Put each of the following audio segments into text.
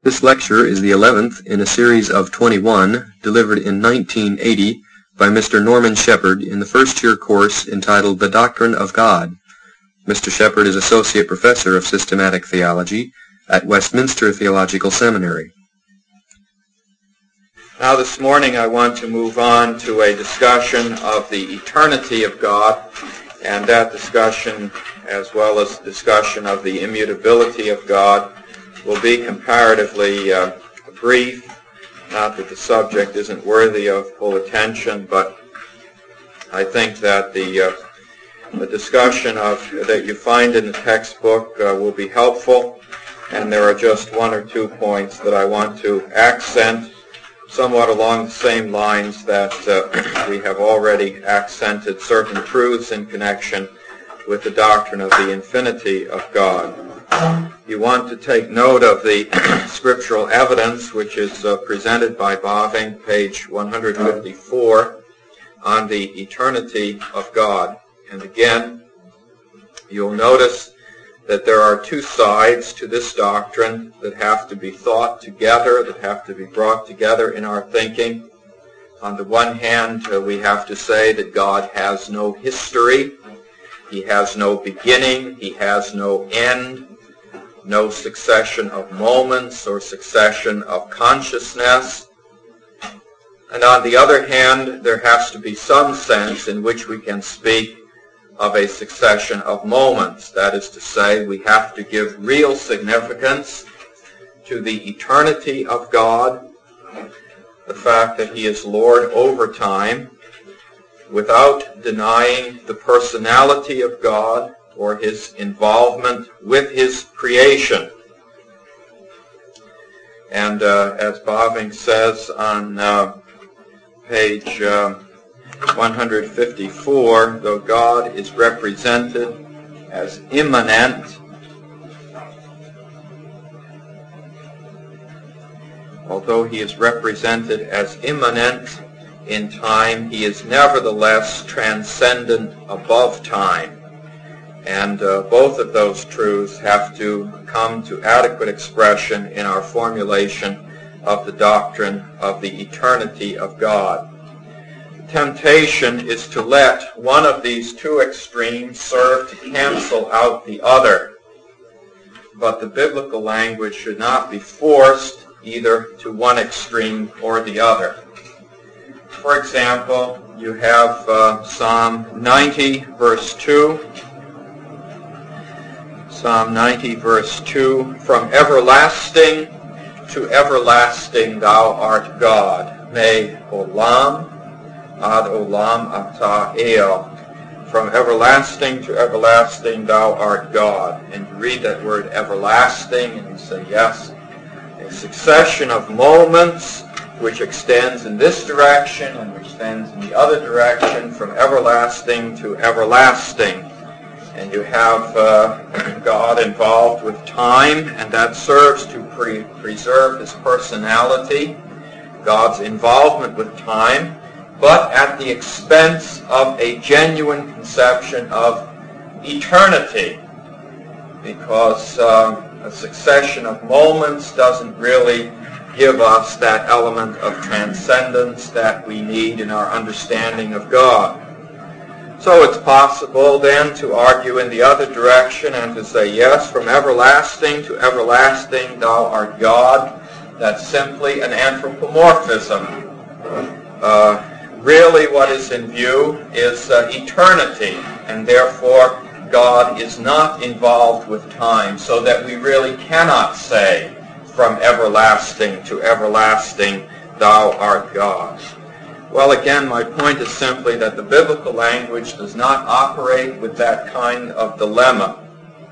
This lecture is the 11th in a series of 21 delivered in 1980 by Mr. Norman Shepherd in the first-year course entitled The Doctrine of God. Mr. Shepherd is Associate Professor of Systematic Theology at Westminster Theological Seminary. Now this morning I want to move on to a discussion of the eternity of God, and that discussion, as well as discussion of the immutability of God, will be comparatively brief. Not that the subject isn't worthy of full attention, but I think that the discussion that you find in the textbook will be helpful, and there are just one or two points that I want to accent somewhat along the same lines that we have already accented certain truths in connection with the doctrine of the infinity of God. You want to take note of the scriptural evidence which is presented by Bavinck, page 154, on the eternity of God. And again, you'll notice that there are two sides to this doctrine that have to be thought together, that have to be brought together in our thinking. On the one hand, we have to say that God has no history. He has no beginning. He has no end. No succession of moments or succession of consciousness. And on the other hand, there has to be some sense in which we can speak of a succession of moments. That is to say, we have to give real significance to the eternity of God, the fact that He is Lord over time, without denying the personality of God or His involvement with His creation. And as Bavinck says on page 154, though God is represented as immanent, although He is represented as immanent in time, He is nevertheless transcendent above time. And both of those truths have to come to adequate expression in our formulation of the doctrine of the eternity of God. The temptation is to let one of these two extremes serve to cancel out the other. But the biblical language should not be forced either to one extreme or the other. For example, you have Psalm 90, verse 2. Psalm 90, verse 2, From everlasting to everlasting thou art God. Me olam ad olam ata el. From everlasting to everlasting thou art God. And you read that word everlasting and you say, yes, a succession of moments which extends in this direction and which extends in the other direction, from everlasting to everlasting. And you have God involved with time, and that serves to preserve His personality, God's involvement with time, but at the expense of a genuine conception of eternity, because a succession of moments doesn't really give us that element of transcendence that we need in our understanding of God. So it's possible then to argue in the other direction and to say, yes, from everlasting to everlasting thou art God. That's simply an anthropomorphism. Really what is in view is eternity, and therefore God is not involved with time, so that we really cannot say, from everlasting to everlasting thou art God. Well, again, my point is simply that the biblical language does not operate with that kind of dilemma.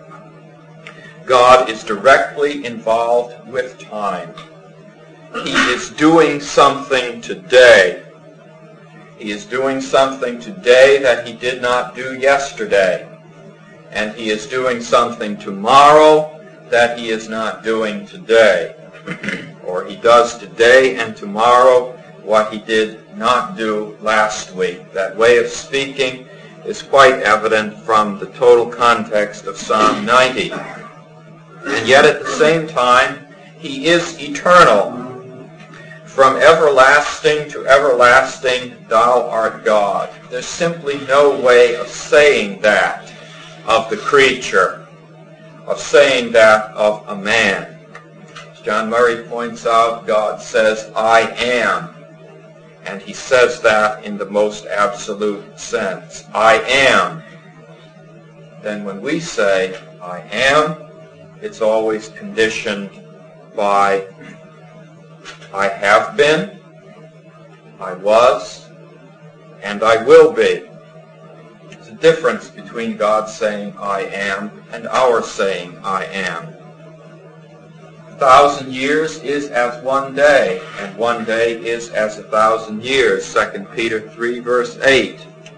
God is directly involved with time. He is doing something today. He is doing something today that He did not do yesterday. And He is doing something tomorrow that He is not doing today. Or He does today and tomorrow what He did not do last week. That way of speaking is quite evident from the total context of Psalm 90. And yet at the same time, He is eternal. From everlasting to everlasting, thou art God. There's simply no way of saying that of the creature, of saying that of a man. As John Murray points out, God says, I am. And he says that in the most absolute sense. I am. Then when we say, I am, it's always conditioned by I have been, I was, and I will be. There's a difference between God saying I am and our saying I am. 1,000 years is as one day, and one day is as 1,000 years. 2 Peter 3, verse 8.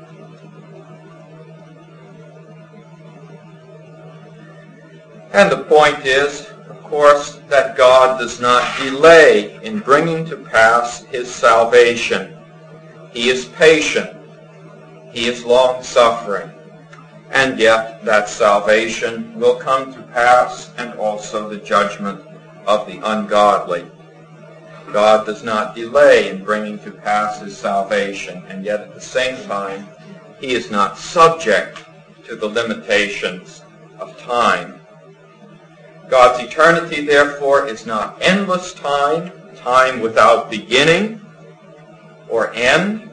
And the point is, of course, that God does not delay in bringing to pass his salvation. He is patient. He is long-suffering. And yet that salvation will come to pass, and also the judgment of the ungodly. God does not delay in bringing to pass his salvation, and yet at the same time, he is not subject to the limitations of time. God's eternity, therefore, is not endless time, time without beginning or end.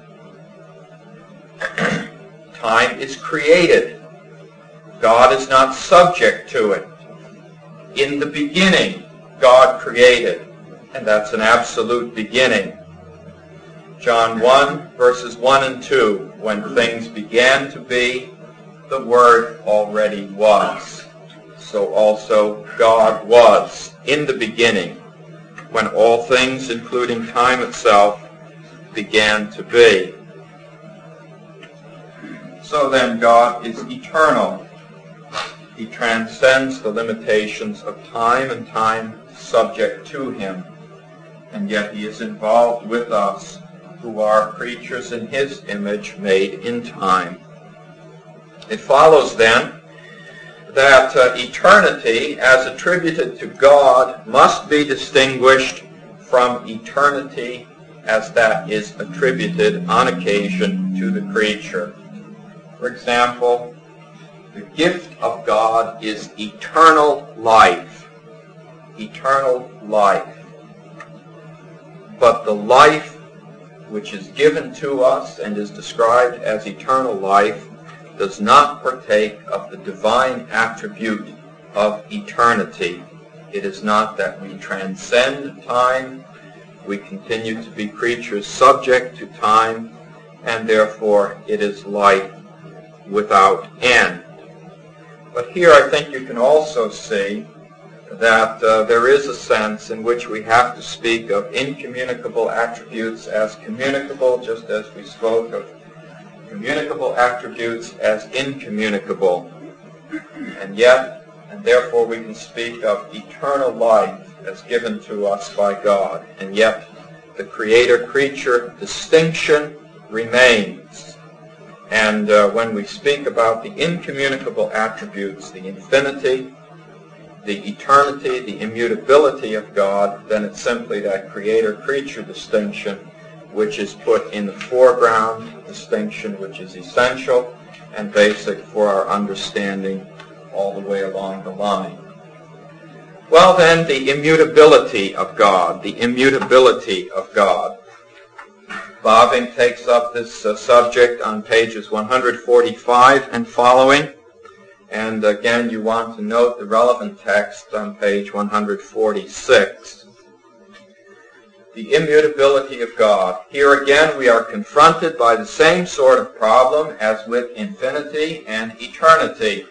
Time is created. God is not subject to it. In the beginning, God created, and that's an absolute beginning. John 1, verses 1 and 2, when things began to be, the Word already was. So also God was in the beginning, when all things, including time itself, began to be. So then God is eternal. He transcends the limitations of time, and time is subject to him. And yet he is involved with us, who are creatures in his image, made in time. It follows then that eternity, as attributed to God, must be distinguished from eternity as that is attributed on occasion to the creature. For example, the gift of God is eternal life. Eternal life. But the life which is given to us and is described as eternal life does not partake of the divine attribute of eternity. It is not that we transcend time. We continue to be creatures subject to time, and therefore it is life without end. But here I think you can also see that there is a sense in which we have to speak of incommunicable attributes as communicable, just as we spoke of communicable attributes as incommunicable. And therefore we can speak of eternal life as given to us by God. And yet the creator-creature distinction remains. And when we speak about the incommunicable attributes, the infinity, the eternity, the immutability of God, then it's simply that creator-creature distinction which is put in the foreground, a distinction which is essential and basic for our understanding all the way along the line. Well then, the immutability of God, the immutability of God. Bavinck takes up this subject on pages 145 and following. And again, you want to note the relevant text on page 146. The immutability of God. Here again, we are confronted by the same sort of problem as with infinity and eternity.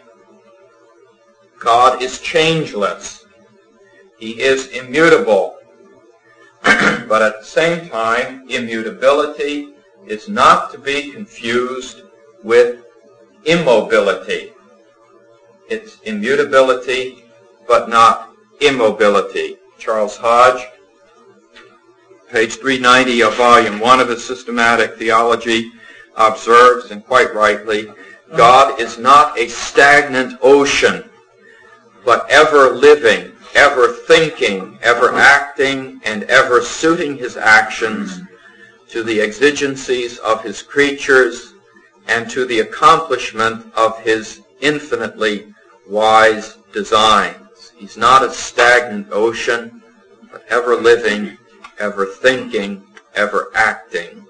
God is changeless. He is immutable. But at the same time, immutability is not to be confused with immobility. It's immutability, but not immobility. Charles Hodge, page 390 of volume 1 of his Systematic Theology, observes, and quite rightly, God is not a stagnant ocean, but ever living, ever thinking, ever acting, and ever suiting his actions to the exigencies of his creatures and to the accomplishment of his infinitely wise designs. He's not a stagnant ocean, but ever living, ever thinking, ever acting.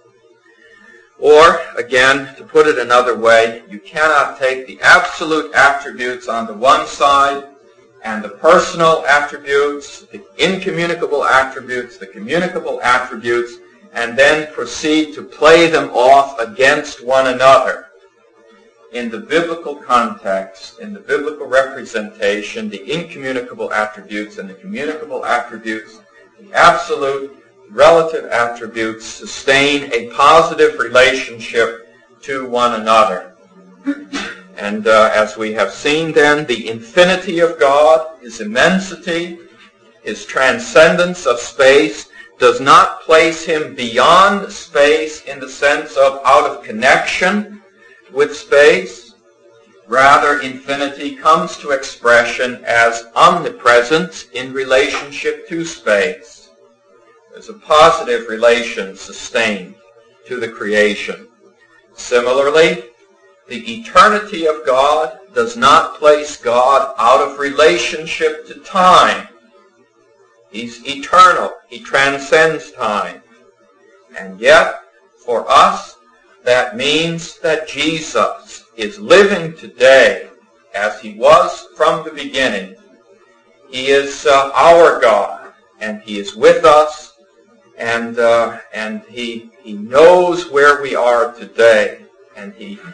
Or, again, to put it another way, you cannot take the absolute attributes on the one side and the personal attributes, the incommunicable attributes, the communicable attributes, and then proceed to play them off against one another. In the biblical context, in the biblical representation, the incommunicable attributes and the communicable attributes, the absolute relative attributes sustain a positive relationship to one another. And as we have seen then, the infinity of God, his immensity, his transcendence of space, does not place him beyond space in the sense of out of connection with space. Rather, infinity comes to expression as omnipresence in relationship to space. There's a positive relation sustained to the creation. Similarly, the eternity of God does not place God out of relationship to time. He's eternal. He transcends time. And yet, for us, that means that Jesus is living today as he was from the beginning. He is our God, and he is with us, and he knows where we are today, and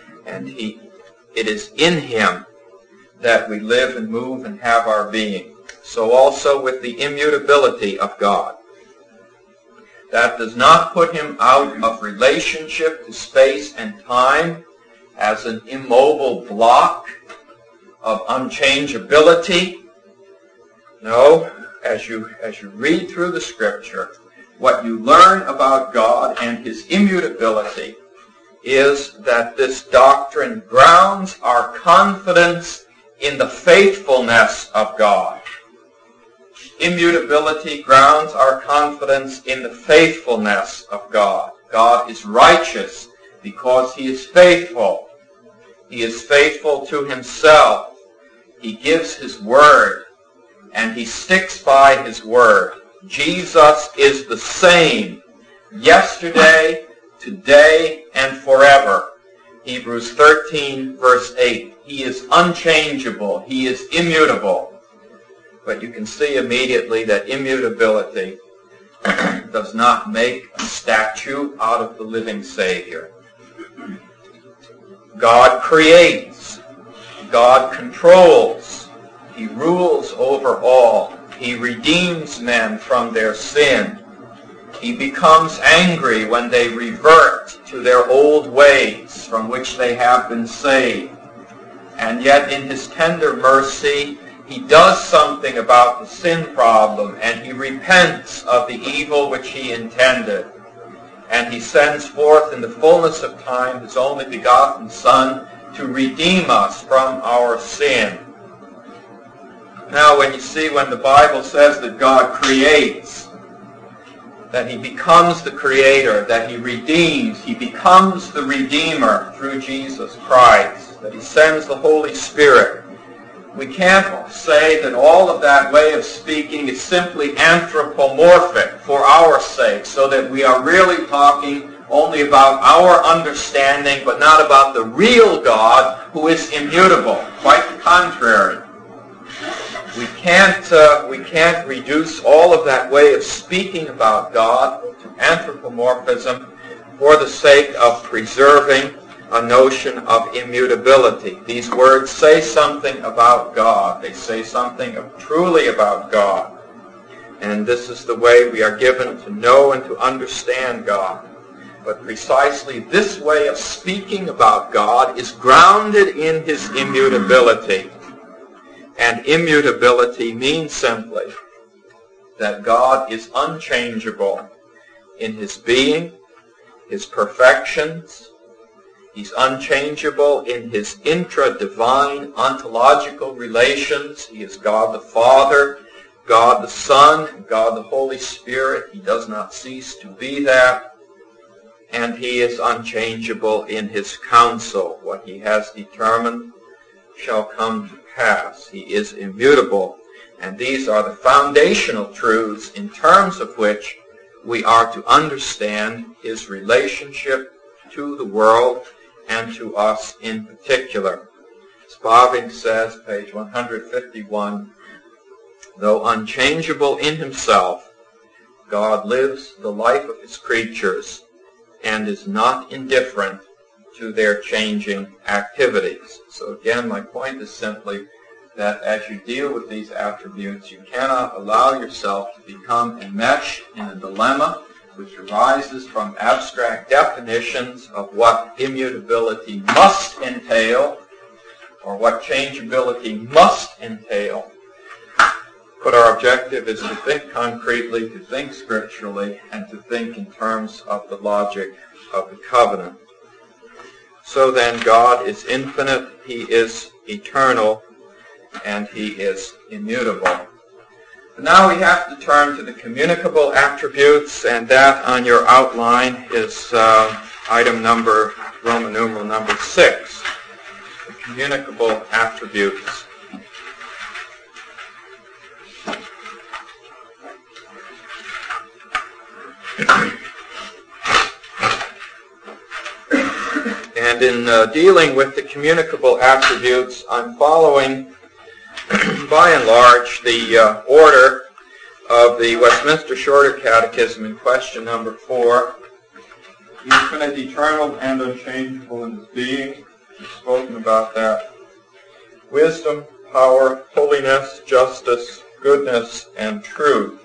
it is in him that we live and move and have our being. So also with the immutability of God. That does not put him out of relationship to space and time as an immobile block of unchangeability. No, as you read through the Scripture, what you learn about God and his immutability is that this doctrine grounds our confidence in the faithfulness of God. Immutability grounds our confidence in the faithfulness of God. God is righteous because he is faithful. He is faithful to himself. He gives his word, and he sticks by his word. Jesus is the same yesterday, today, and forever. Hebrews 13, verse 8. He is unchangeable. He is immutable. But you can see immediately that immutability does not make a statue out of the living Savior. God creates. God controls. He rules over all. He redeems men from their sin. He becomes angry when they revert to their old ways from which they have been saved. And yet in his tender mercy, he does something about the sin problem, and he repents of the evil which he intended. And he sends forth in the fullness of time his only begotten Son to redeem us from our sin. Now, when the Bible says that God creates, that he becomes the creator, that he redeems, he becomes the redeemer through Jesus Christ, that he sends the Holy Spirit, we can't say that all of that way of speaking is simply anthropomorphic for our sake, so that we are really talking only about our understanding, but not about the real God who is immutable. Quite the contrary. We can't reduce all of that way of speaking about God to anthropomorphism for the sake of preserving a notion of immutability. These words say something about God. They say something truly about God. And this is the way we are given to know and to understand God. But precisely this way of speaking about God is grounded in his immutability. And immutability means simply that God is unchangeable in his being, his perfections. He's unchangeable in his intra-divine ontological relations. He is God the Father, God the Son, God the Holy Spirit. He does not cease to be that. And he is unchangeable in his counsel. What he has determined shall come to pass. He is immutable. And these are the foundational truths in terms of which we are to understand his relationship to the world and to us in particular. As Bavinck says, page 151, though unchangeable in himself, God lives the life of his creatures and is not indifferent to their changing activities. So again, my point is simply that as you deal with these attributes, you cannot allow yourself to become enmeshed in a dilemma which arises from abstract definitions of what immutability must entail or what changeability must entail. But our objective is to think concretely, to think scripturally, and to think in terms of the logic of the covenant. So then, God is infinite, he is eternal, and he is immutable. Now we have to turn to the communicable attributes, and that on your outline is item number, Roman numeral number 6, the communicable attributes. And in dealing with the communicable attributes, I'm following, by and large, the order of the Westminster Shorter Catechism in question number 4. Infinite, eternal, and unchangeable in his being. We've spoken about that. Wisdom, power, holiness, justice, goodness, and truth.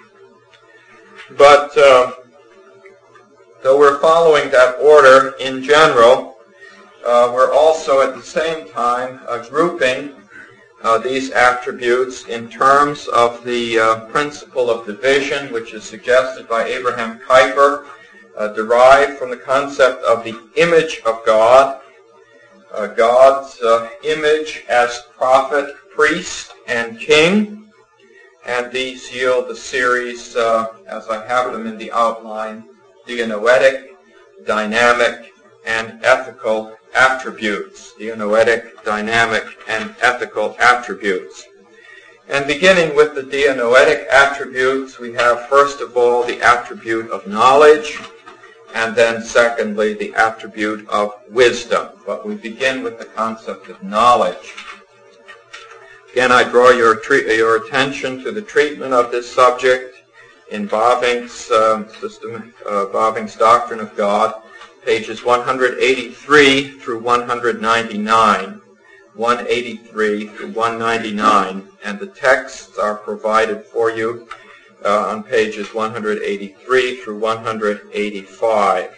But though we're following that order in general, we're also at the same time grouping these attributes in terms of the principle of division, which is suggested by Abraham Kuyper, derived from the concept of the image of God, God's image as prophet, priest, and king. And these yield the series, as I have them in the outline, dianoetic, dynamic, and ethical attributes. Dianoetic, dynamic, and ethical attributes. And beginning with the dianoetic attributes, we have first of all the attribute of knowledge, and then secondly the attribute of wisdom. But we begin with the concept of knowledge. Again, I draw your attention to the treatment of this subject in Bavinck's Bavinck's Doctrine of God, pages 183 through 199. 183 through 199, and the texts are provided for you on pages 183 through 185.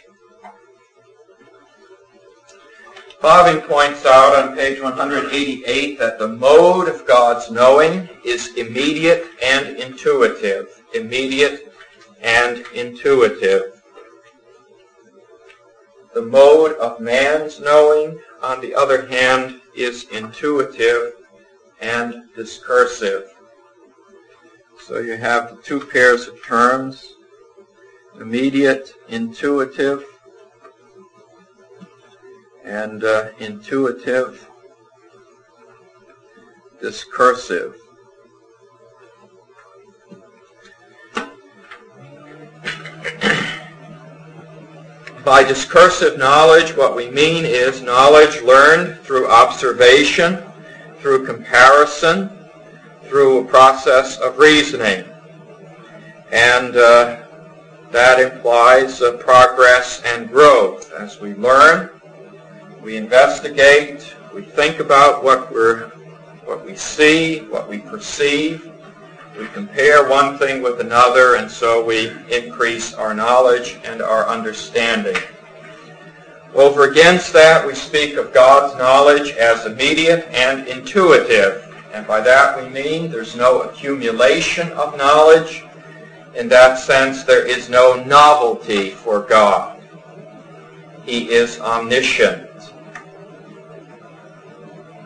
Bavinck points out on page 188 that the mode of God's knowing is immediate and intuitive. Immediate and intuitive. The mode of man's knowing, on the other hand, is intuitive and discursive. So you have the two pairs of terms, immediate, intuitive, and intuitive, discursive. By discursive knowledge, what we mean is knowledge learned through observation, through comparison, through a process of reasoning. And that implies progress and growth. As we learn, we investigate, we think about what we see, what we perceive. We compare one thing with another, and so we increase our knowledge and our understanding. Over against that, we speak of God's knowledge as immediate and intuitive. And by that we mean there's no accumulation of knowledge. In that sense, there is no novelty for God. He is omniscient.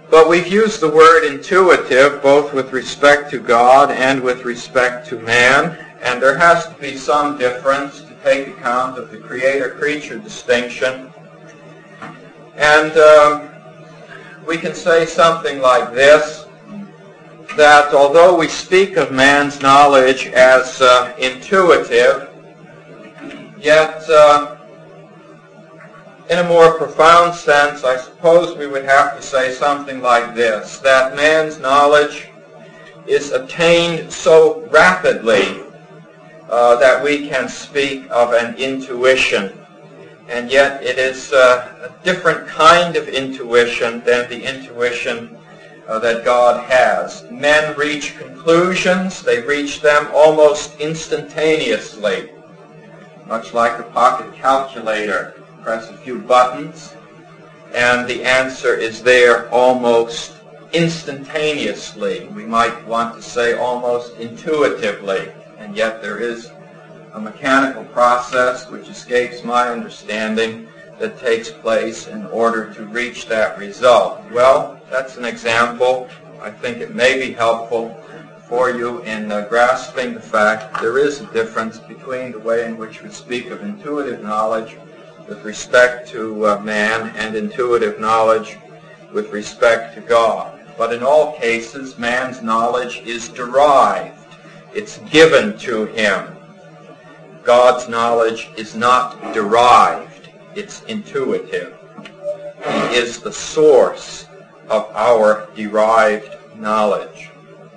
But we've used the word intuitive both with respect to God and with respect to man, and there has to be some difference to take account of the creator-creature distinction. And we can say something like this, that although we speak of man's knowledge as intuitive, yet in a more profound sense, I suppose we would have to say something like this, that man's knowledge is attained so rapidly that we can speak of an intuition. And yet it is a different kind of intuition than the intuition that God has. Men reach conclusions, they reach them almost instantaneously, much like a pocket calculator. Press a few buttons, and the answer is there almost instantaneously. We might want to say almost intuitively, and yet there is a mechanical process which escapes my understanding that takes place in order to reach that result. Well, that's an example. I think it may be helpful for you in grasping the fact there is a difference between the way in which we speak of intuitive knowledge with respect to man and intuitive knowledge with respect to God. But in all cases, man's knowledge is derived. It's given to him. God's knowledge is not derived. It's intuitive. He is the source of our derived knowledge.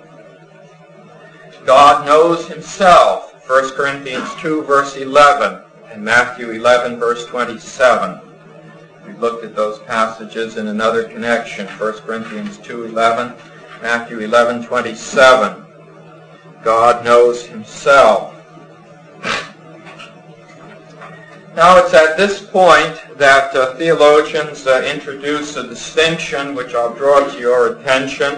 God knows himself, 1 Corinthians 2, verse 11, and Matthew 11, verse 27. We've looked at those passages in another connection, 1 Corinthians 2:11, Matthew 11:27. God knows himself. Now it's at this point that theologians introduce a distinction which I'll draw to your attention,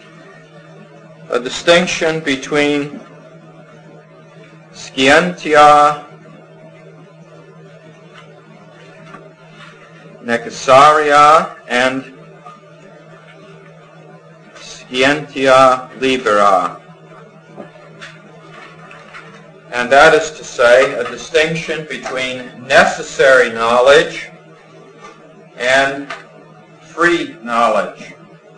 a distinction between scientia necessaria and scientia libera. And that is to say, a distinction between necessary knowledge and free knowledge.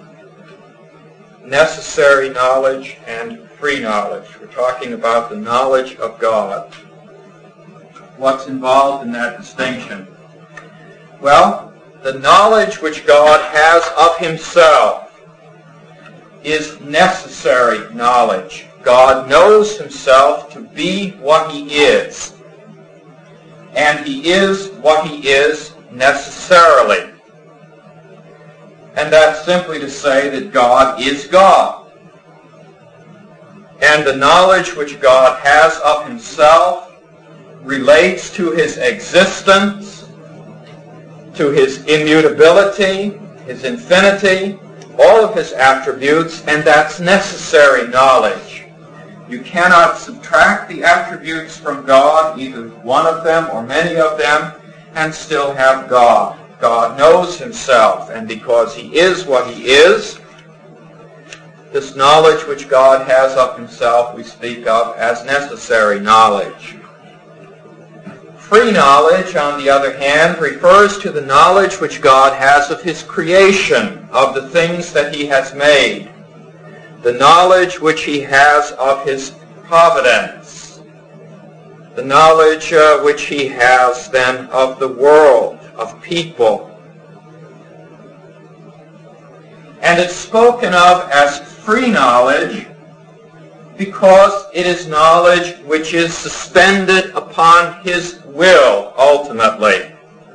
Necessary knowledge and free knowledge. We're talking about the knowledge of God. What's involved in that distinction? Well, the knowledge which God has of himself is necessary knowledge. God knows himself to be what he is, and he is what he is necessarily. And that's simply to say that God is God. And the knowledge which God has of himself relates to his existence, to his immutability, his infinity, all of his attributes, and that's necessary knowledge. You cannot subtract the attributes from God, either one of them or many of them, and still have God. God knows himself, and because he is what he is, this knowledge which God has of himself we speak of as necessary knowledge. Free knowledge, on the other hand, refers to the knowledge which God has of his creation, of the things that he has made, the knowledge which he has of his providence, the knowledge which he has then of the world, of people. And it's spoken of as free knowledge because it is knowledge which is suspended upon his will, ultimately.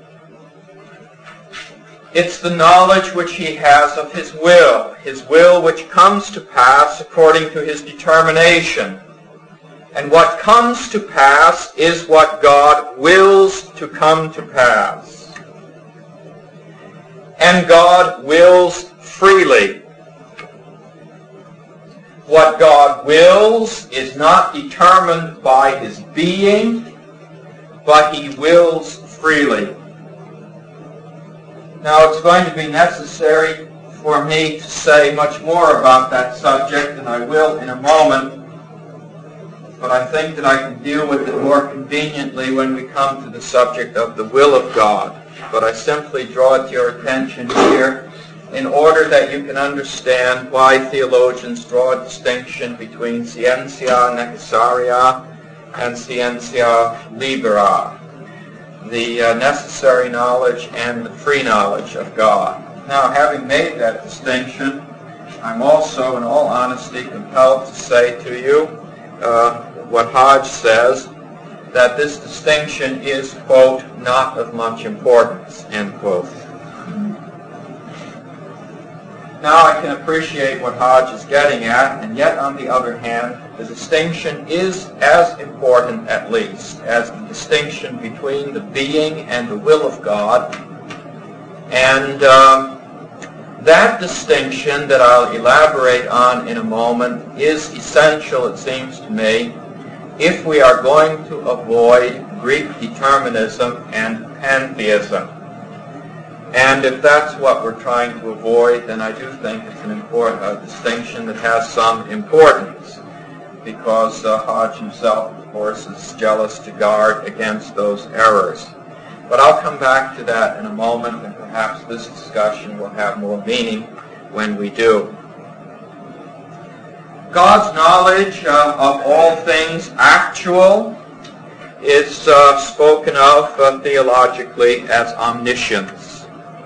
It's the knowledge which he has of his will which comes to pass according to his determination. And what comes to pass is what God wills to come to pass. And God wills freely. What God wills is not determined by his being, but he wills freely. Now it's going to be necessary for me to say much more about that subject, and I will in a moment, but I think that I can deal with it more conveniently when we come to the subject of the will of God. But I simply draw it to your attention here in order that you can understand why theologians draw a distinction between scientia necessaria and scientia libera, the necessary knowledge and the free knowledge of God. Now, having made that distinction, I'm also, in all honesty, compelled to say to you what Hodge says, that this distinction is, quote, not of much importance, end quote. Now I can appreciate what Hodge is getting at, and yet, on the other hand, the distinction is as important, at least, as the distinction between the being and the will of God. And that distinction that I'll elaborate on in a moment is essential, it seems to me, if we are going to avoid Greek determinism and pantheism. And if that's what we're trying to avoid, then I do think it's an important distinction that has some importance, because Hodge himself, of course, is jealous to guard against those errors. But I'll come back to that in a moment, and perhaps this discussion will have more meaning when we do. God's knowledge of all things actual is spoken of theologically as omniscience.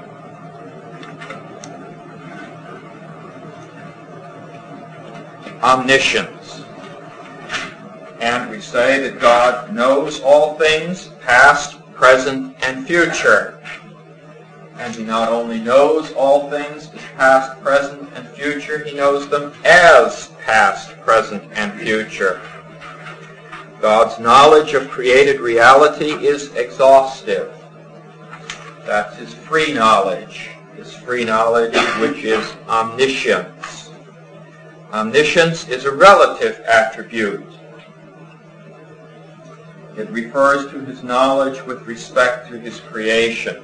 Omniscience. And we say that God knows all things, past, present, and future. And he not only knows all things as past, present, and future, he knows them as past, present, and future. God's knowledge of created reality is exhaustive. That's his free knowledge which is omniscience. Omniscience is a relative attribute. It refers to his knowledge with respect to his creation.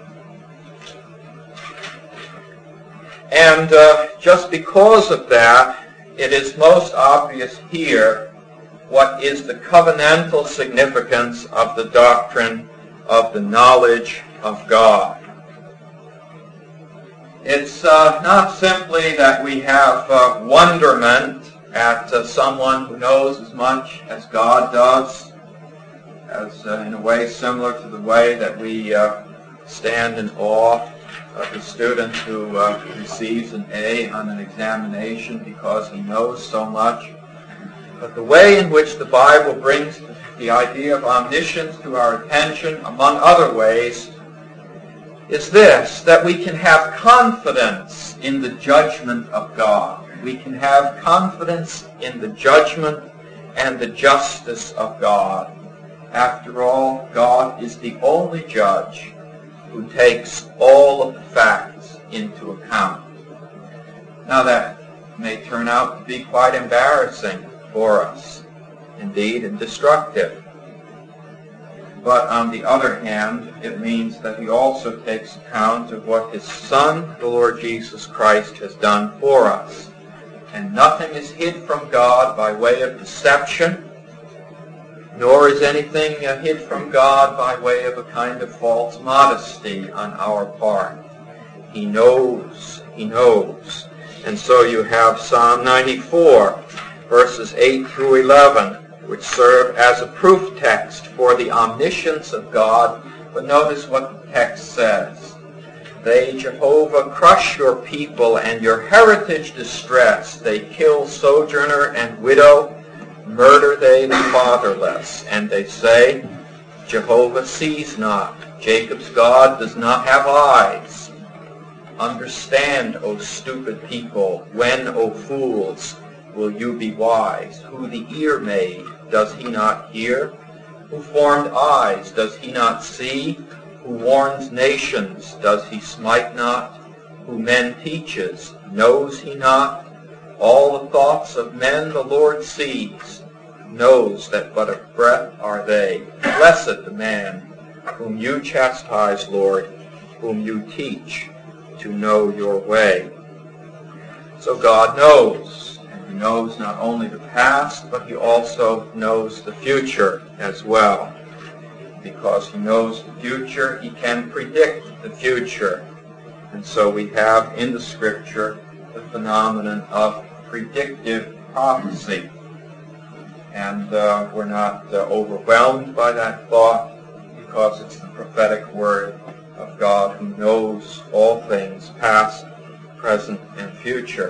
And just because of that, it is most obvious here what is the covenantal significance of the doctrine of the knowledge of God. It's not simply that we have wonderment at someone who knows as much as God does, as in a way similar to the way that we stand in awe of the student who receives an A on an examination because he knows so much. But the way in which the Bible brings the idea of omniscience to our attention, among other ways, is this, that we can have confidence in the judgment of God. We can have confidence in the judgment and the justice of God. After all, God is the only judge who takes all of the facts into account. Now that may turn out to be quite embarrassing for us, indeed, and destructive. But on the other hand, it means that he also takes account of what his Son, the Lord Jesus Christ, has done for us. And nothing is hid from God by way of deception, nor is anything hid from God by way of a kind of false modesty on our part. He knows. He knows. And so you have Psalm 94, verses 8 through 11, which serve as a proof text for the omniscience of God. But notice what the text says. They, Jehovah, crush your people and your heritage distress. They kill sojourner and widow. Murder they the fatherless, and they say, Jehovah sees not. Jacob's God does not have eyes. Understand, O stupid people, when, O fools, will you be wise? Who the ear made, does he not hear? Who formed eyes, does he not see? Who warns nations, does he smite not? Who men teaches, knows he not? All the thoughts of men the Lord sees, knows that but a breath are they. Blessed the man whom you chastise, Lord, whom you teach to know your way. So God knows, and He knows not only the past, but He also knows the future as well. Because He knows the future, He can predict the future. And so we have in the Scripture the phenomenon of predictive prophecy. And we're not overwhelmed by that thought, because it's the prophetic word of God who knows all things, past, present, and future.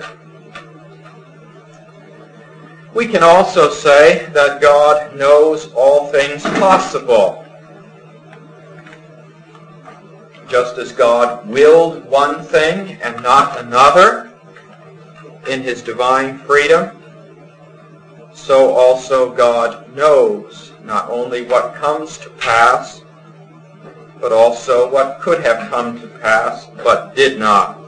We can also say that God knows all things possible. Just as God willed one thing and not another in His divine freedom, so also God knows not only what comes to pass, but also what could have come to pass but did not.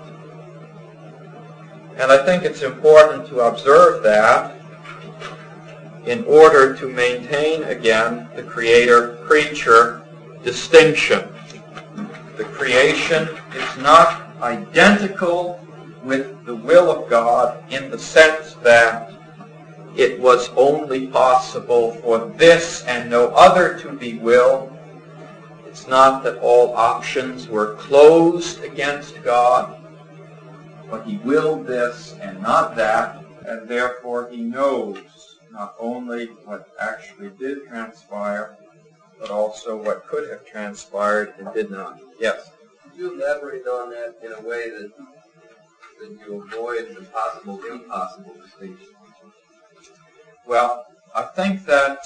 And I think it's important to observe that in order to maintain again the creator-creature distinction. The creation is not identical with the will of God in the sense that it was only possible for this and no other to be willed. It's not that all options were closed against God, but He willed this and not that, and therefore He knows not only what actually did transpire, but also what could have transpired and did not. Yes? Could you elaborate on that in a way that you avoid the possible impossible distinction? Well, I think that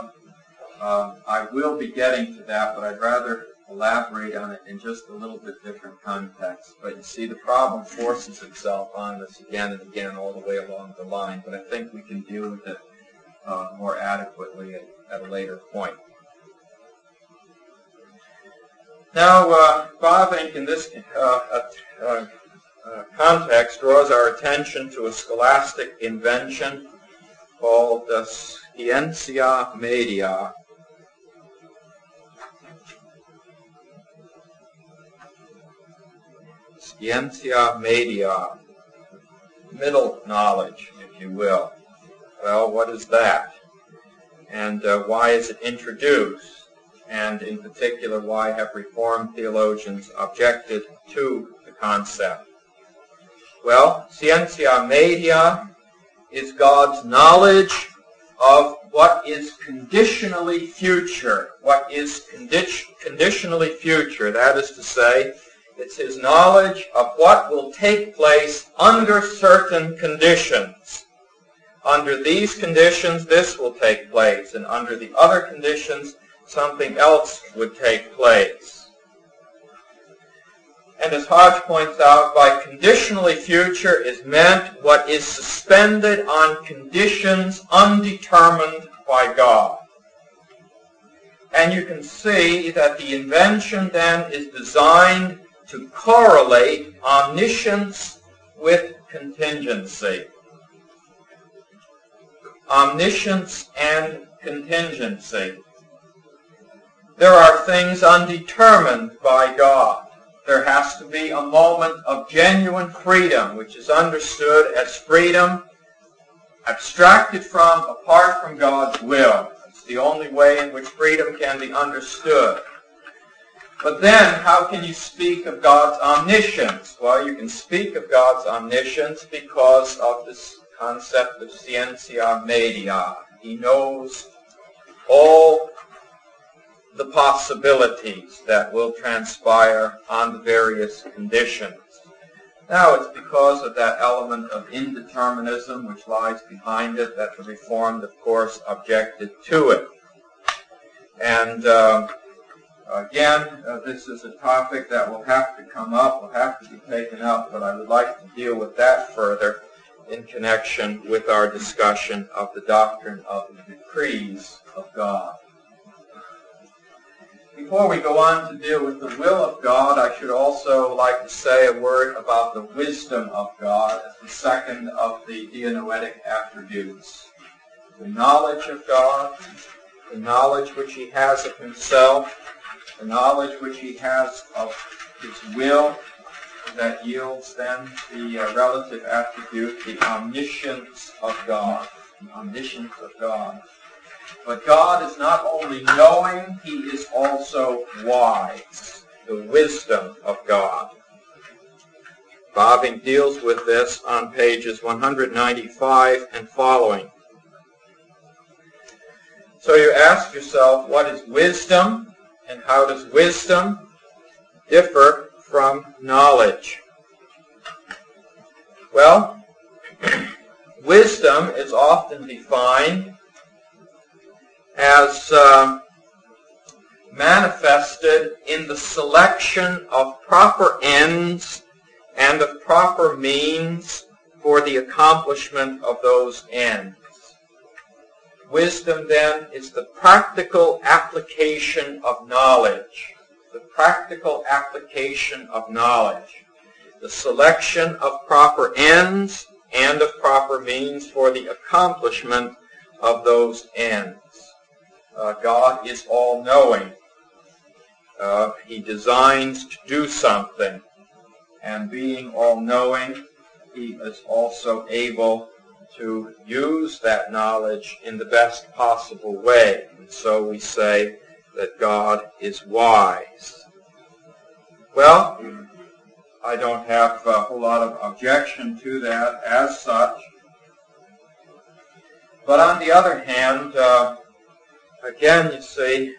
I will be getting to that, but I'd rather elaborate on it in just a little bit different context. But you see, the problem forces itself on us again and again all the way along the line, but I think we can deal with it more adequately at a later point. Now, Bavinck in this context draws our attention to a scholastic invention called Scientia Media. Scientia Media, middle knowledge, if you will. Well, what is that? And why is it introduced? And in particular, why have Reformed theologians objected to the concept? Well, Scientia Media is God's knowledge of what is conditionally future. What is conditionally future? That is to say, it's His knowledge of what will take place under certain conditions. Under these conditions, this will take place, and under the other conditions, something else would take place. And as Hodge points out, by conditionally future is meant what is suspended on conditions undetermined by God. And you can see that the invention then is designed to correlate omniscience with contingency. Omniscience and contingency. There are things undetermined by God. There has to be a moment of genuine freedom, which is understood as freedom abstracted from, apart from God's will. It's the only way in which freedom can be understood. But then, how can you speak of God's omniscience? Well, you can speak of God's omniscience because of this concept of Scientia Media. He knows all the possibilities that will transpire on the various conditions. Now, it's because of that element of indeterminism which lies behind it that the Reformed, of course, objected to it. And again, this is a topic that will have to come up, will have to be taken up, but I would like to deal with that further in connection with our discussion of the doctrine of the decrees of God. Before we go on to deal with the will of God, I should also like to say a word about the wisdom of God as the second of the dianoetic attributes. The knowledge of God, the knowledge which He has of Himself, the knowledge which He has of His will, that yields then the relative attribute, the omniscience of God. The omniscience of God. But God is not only knowing, he is also wise. The wisdom of God. Bavinck deals with this on pages 195 and following. So you ask yourself, what is wisdom, and how does wisdom differ from knowledge? Well, wisdom is often defined as manifested in the selection of proper ends and of proper means for the accomplishment of those ends. Wisdom, then, is the practical application of knowledge. The practical application of knowledge. The selection of proper ends and of proper means for the accomplishment of those ends. God is all-knowing. He designs to do something. And being all-knowing, he is also able to use that knowledge in the best possible way. And so we say that God is wise. Well, I don't have a whole lot of objection to that as such. But on the other hand, again, you see,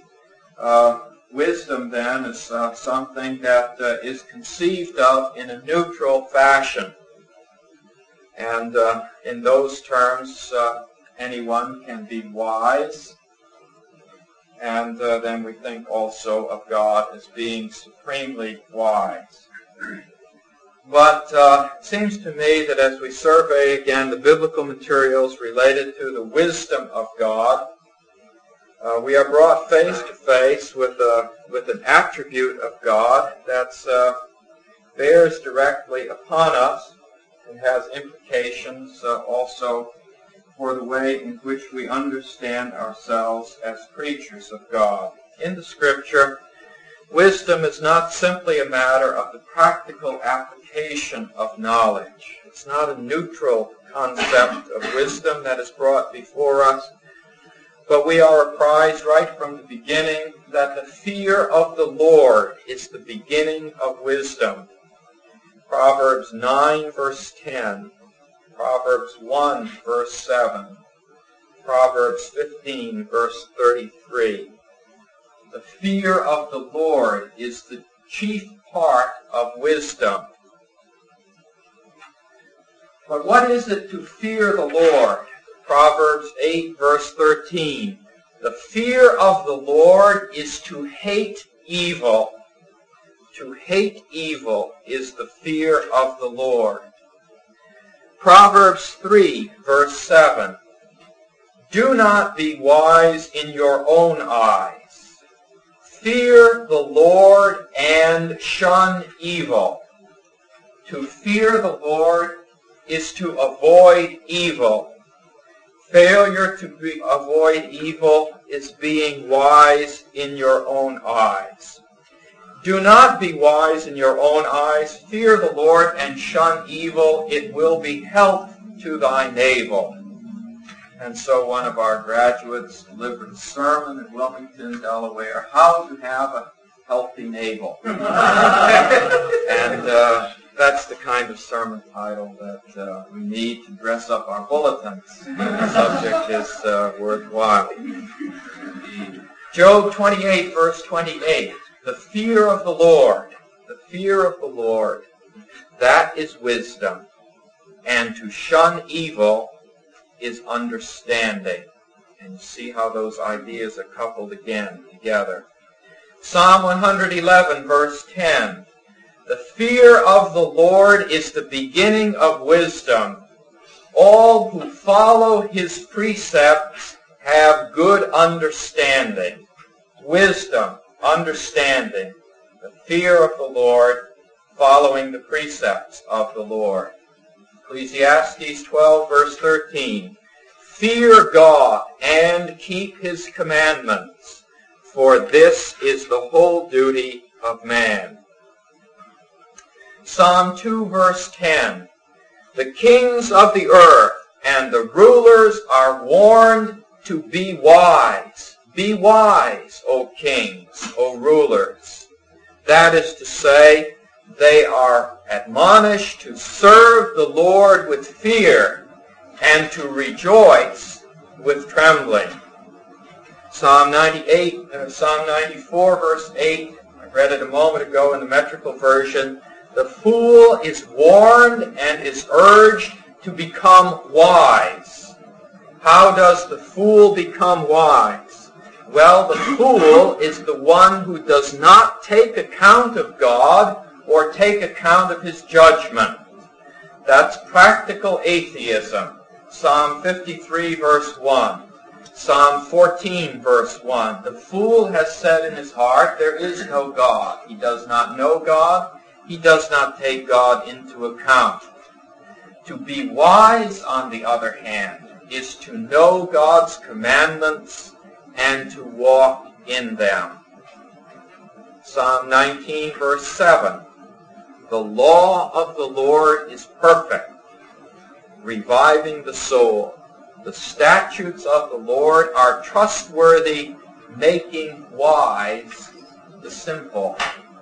wisdom then is something that is conceived of in a neutral fashion. And in those terms, anyone can be wise. And then we think also of God as being supremely wise. But it seems to me that as we survey again the biblical materials related to the wisdom of God, we are brought face to face with an attribute of God that bears directly upon us and has implications also for the way in which we understand ourselves as creatures of God. In the Scripture, wisdom is not simply a matter of the practical application of knowledge. It's not a neutral concept of wisdom that is brought before us, but we are apprised right from the beginning that the fear of the Lord is the beginning of wisdom. Proverbs 9, verse 10, Proverbs 1, verse 7, Proverbs 15, verse 33. The fear of the Lord is the chief part of wisdom. But what is it to fear the Lord? Proverbs 8, verse 13. The fear of the Lord is to hate evil. To hate evil is the fear of the Lord. Proverbs 3, verse 7. Do not be wise in your own eyes. Fear the Lord and shun evil. To fear the Lord is to avoid evil. Failure to avoid evil is being wise in your own eyes. Do not be wise in your own eyes. Fear the Lord and shun evil. It will be health to thy navel. And so one of our graduates delivered a sermon in Wilmington, Delaware, How to Have a Healthy Navel. And that's the kind of sermon title that we need to dress up our bulletins. The subject is worthwhile. Job 28, verse 28. The fear of the Lord, that is wisdom. And to shun evil is understanding. And you see how those ideas are coupled again together. Psalm 111, verse 10. The fear of the Lord is the beginning of wisdom. All who follow his precepts have good understanding. Wisdom, understanding, the fear of the Lord, following the precepts of the Lord. Ecclesiastes 12, verse 13. Fear God and keep his commandments, for this is the whole duty of man. Psalm 2, verse 10. The kings of the earth and the rulers are warned to be wise. Be wise, O kings, O rulers. That is to say, they are admonished to serve the Lord with fear and to rejoice with trembling. Psalm 94, verse 8, I read it a moment ago in the metrical version. The fool is warned and is urged to become wise. How does the fool become wise? Well, the fool is the one who does not take account of God or take account of his judgment. That's practical atheism. Psalm 53, verse 1. Psalm 14, verse 1. The fool has said in his heart, there is no God. He does not know God. He does not take God into account. To be wise, on the other hand, is to know God's commandments and to walk in them. Psalm 19, verse 7. The law of the Lord is perfect, reviving the soul. The statutes of the Lord are trustworthy, making wise the simple.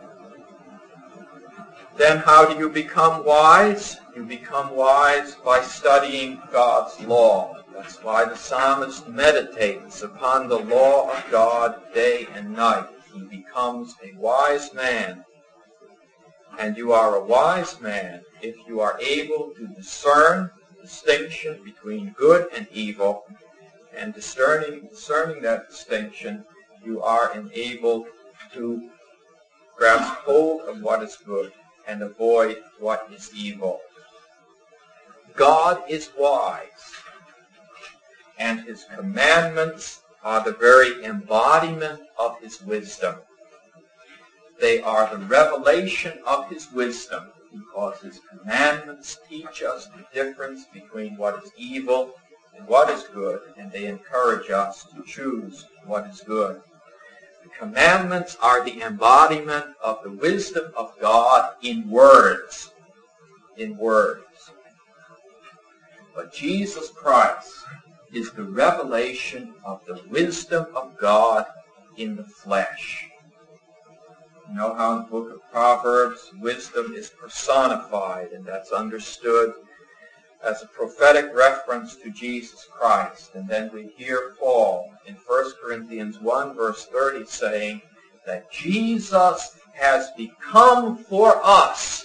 Then how do you become wise? You become wise by studying God's law. That's why the psalmist meditates upon the law of God day and night. He becomes a wise man. And you are a wise man if you are able to discern the distinction between good and evil. And discerning that distinction, you are enabled to grasp hold of what is good and avoid what is evil. God is wise, and his commandments are the very embodiment of his wisdom. They are the revelation of his wisdom, because his commandments teach us the difference between what is evil and what is good, and they encourage us to choose what is good. The commandments are the embodiment of the wisdom of God in words. In words. But Jesus Christ is the revelation of the wisdom of God in the flesh. You know how in the book of Proverbs, wisdom is personified, and that's understood as a prophetic reference to Jesus Christ. And then we hear Paul in 1 Corinthians 1, verse 30, saying that Jesus has become for us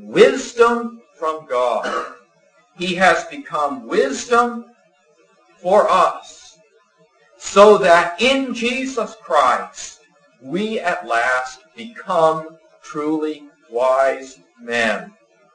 wisdom from God. He has become wisdom for us, so that in Jesus Christ we at last become truly wise men.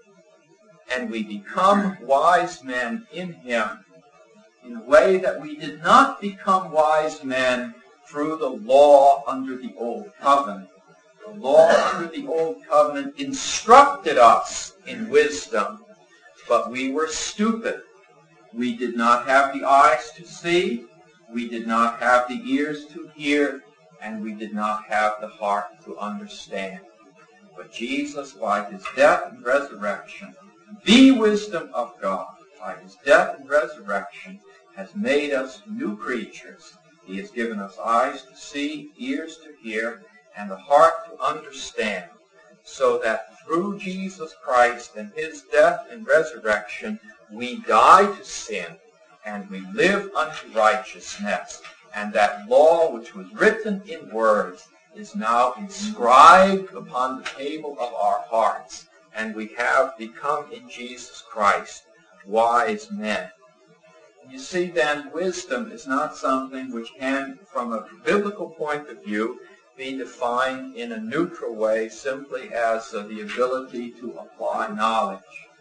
And we become wise men in him in a way that we did not become wise men through the law under the Old Covenant. The law under the Old Covenant instructed us in wisdom, but we were stupid. We did not have the eyes to see, we did not have the ears to hear, and we did not have the heart to understand. But Jesus, by his death and resurrection, the wisdom of God, by his death and resurrection, has made us new creatures. He has given us eyes to see, ears to hear, and a heart to understand, so that through Jesus Christ and his death and resurrection, we die to sin and we live unto righteousness. And that law which was written in words is now inscribed upon the table of our hearts. And we have become in Jesus Christ wise men. You see then, wisdom is not something which can, from a biblical point of view, be defined in a neutral way simply as the ability to apply knowledge.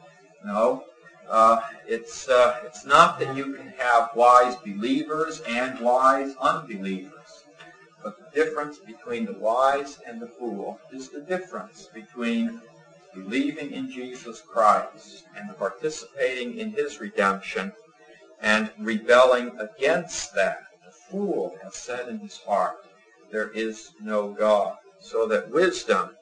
No, it's not that you can have wise believers and wise unbelievers. But the difference between the wise and the fool is the difference between believing in Jesus Christ and participating in his redemption and rebelling against that. The fool has said in his heart, there is no God. So that wisdom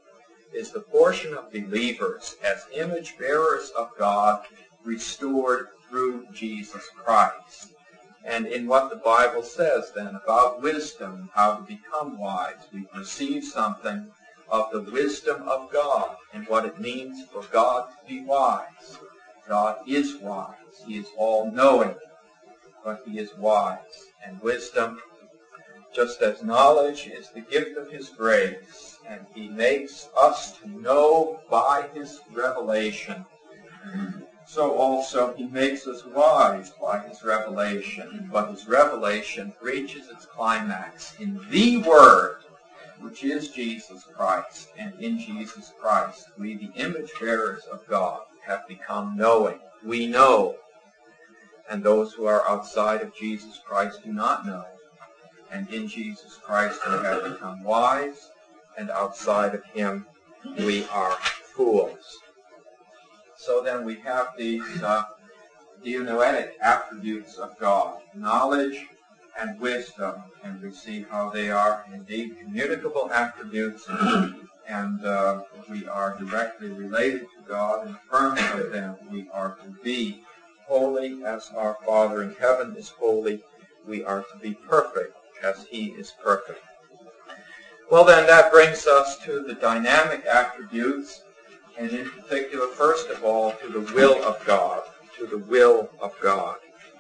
is the portion of believers as image bearers of God restored through Jesus Christ. And in what the Bible says then about wisdom, how to become wise, we perceive something of the wisdom of God and what it means for God to be wise. God is wise. He is all-knowing, but he is wise. And wisdom, just as knowledge is the gift of his grace, and he makes us to know by his revelation, so also he makes us wise by his revelation. But his revelation reaches its climax in the Word, which is Jesus Christ. And in Jesus Christ, we, the image bearers of God, have become knowing. We know. And those who are outside of Jesus Christ do not know. And in Jesus Christ we have become wise, and outside of him we are fools. So then we have these dianoetic attributes of God, knowledge and wisdom, and we see how they are indeed communicable attributes, and we are directly related to God. In terms of them, we are to be holy as our Father in heaven is holy. We are to be perfect as he is perfect. Well then, that brings us to the dynamic attributes, and in particular, first of all, to the will of God. To the will of God.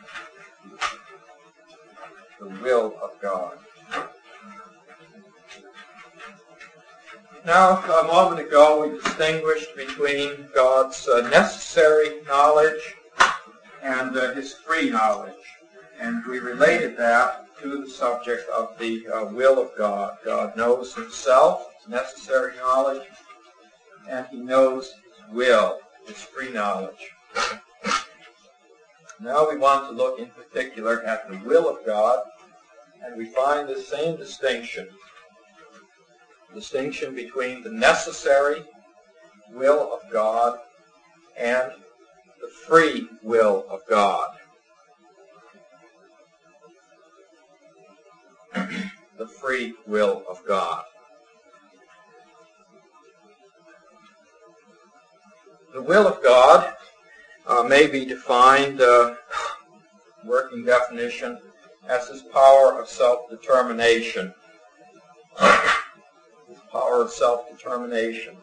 The will of God. Now, a moment ago, we distinguished between God's necessary knowledge and his free knowledge. And we related that to the subject of the will of God. God knows himself, his necessary knowledge, and he knows his will, his free knowledge. Now we want to look in particular at the will of God, and we find the same distinction between the necessary will of God and the free will of God. The free will of God. The will of God may be defined, working definition, as his power of self-determination. His power of self-determination.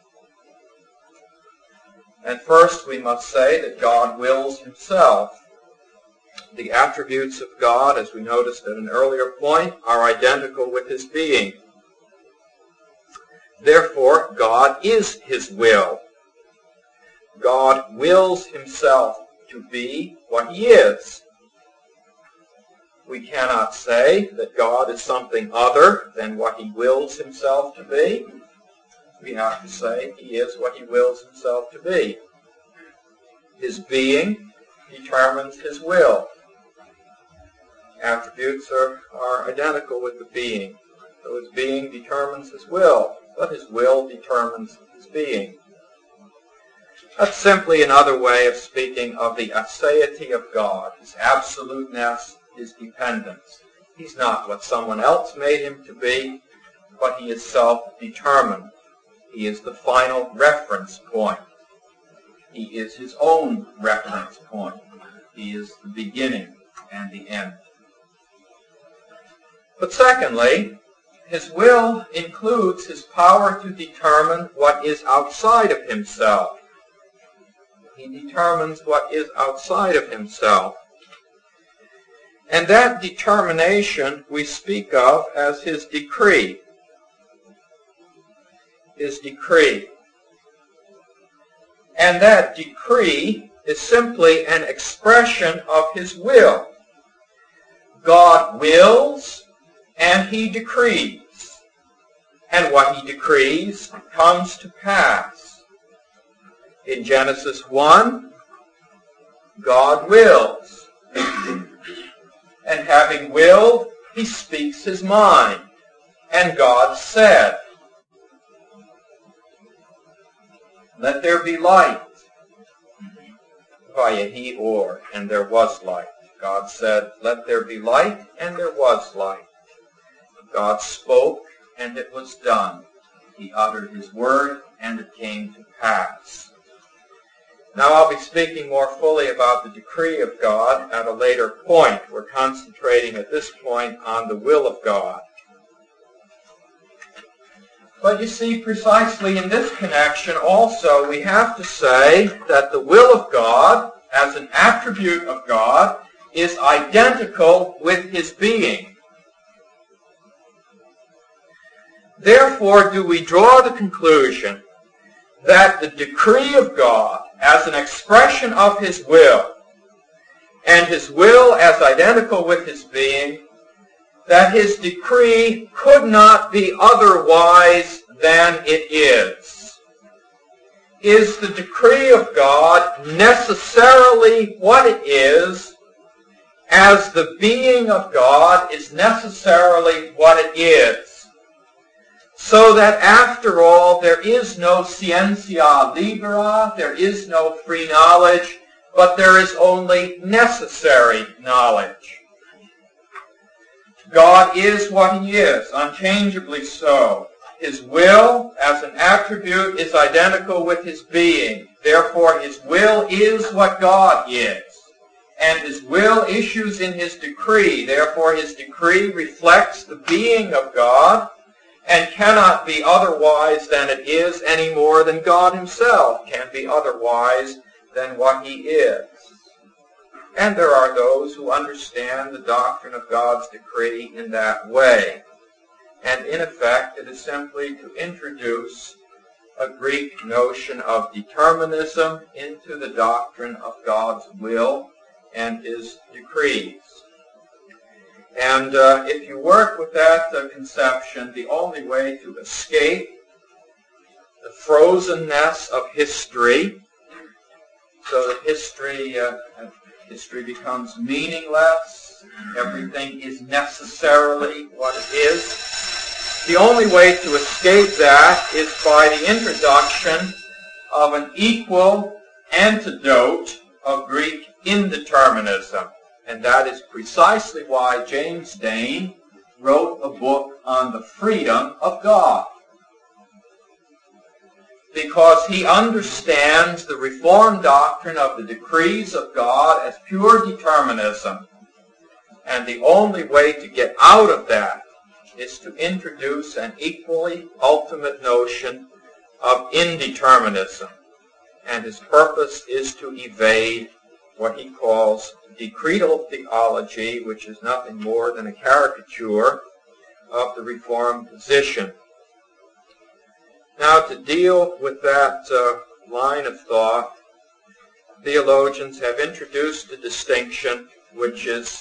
And first we must say that God wills himself. The attributes of God, as we noticed at an earlier point, are identical with his being. Therefore, God is his will. God wills himself to be what he is. We cannot say that God is something other than what he wills himself to be. We have to say he is what he wills himself to be. His being determines his will. Attributes are identical with the being. So his being determines his will, but his will determines his being. That's simply another way of speaking of the aseity of God, his absoluteness, his dependence. He's not what someone else made him to be, but he is self-determined. He is the final reference point. He is his own reference point. He is the beginning and the end. But secondly, his will includes his power to determine what is outside of himself. He determines what is outside of himself. And that determination we speak of as his decree. His decree. And that decree is simply an expression of his will. God wills and he decrees. And what he decrees comes to pass. In Genesis 1, God wills. And having willed, he speaks his mind. And God said, "Let there be light." Vayehi or, and there was light. God said, "Let there be light," and there was light. God spoke, and it was done. He uttered his word, and it came to pass. Now I'll be speaking more fully about the decree of God at a later point. We're concentrating at this point on the will of God. But you see, precisely in this connection also, we have to say that the will of God, as an attribute of God, is identical with his being. Therefore, do we draw the conclusion that the decree of God, as an expression of his will, and his will as identical with his being, that his decree could not be otherwise than it is. Is the decree of God necessarily what it is, as the being of God is necessarily what it is? So that after all, there is no scientia libera, there is no free knowledge, but there is only necessary knowledge. God is what he is, unchangeably so. His will, as an attribute, is identical with his being. Therefore, his will is what God is. And his will issues in his decree. Therefore, his decree reflects the being of God and cannot be otherwise than it is any more than God himself can be otherwise than what he is. And there are those who understand the doctrine of God's decree in that way. And in effect, it is simply to introduce a Greek notion of determinism into the doctrine of God's will and his decrees. And if you work with that conception, the only way to escape the frozenness of history, so that history becomes meaningless, everything is necessarily what it is, the only way to escape that is by the introduction of an equal antidote of Greek indeterminism. And that is precisely why James Dane wrote a book on the freedom of God. Because he understands the Reformed doctrine of the decrees of God as pure determinism. And the only way to get out of that is to introduce an equally ultimate notion of indeterminism. And his purpose is to evade what he calls decretal theology, which is nothing more than a caricature of the Reformed position. Now, to deal with that line of thought, theologians have introduced a distinction which is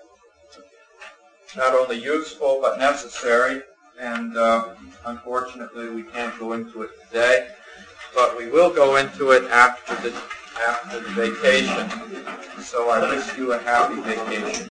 not only useful but necessary, and unfortunately we can't go into it today, but we will go into it after the vacation. So I wish you a happy vacation.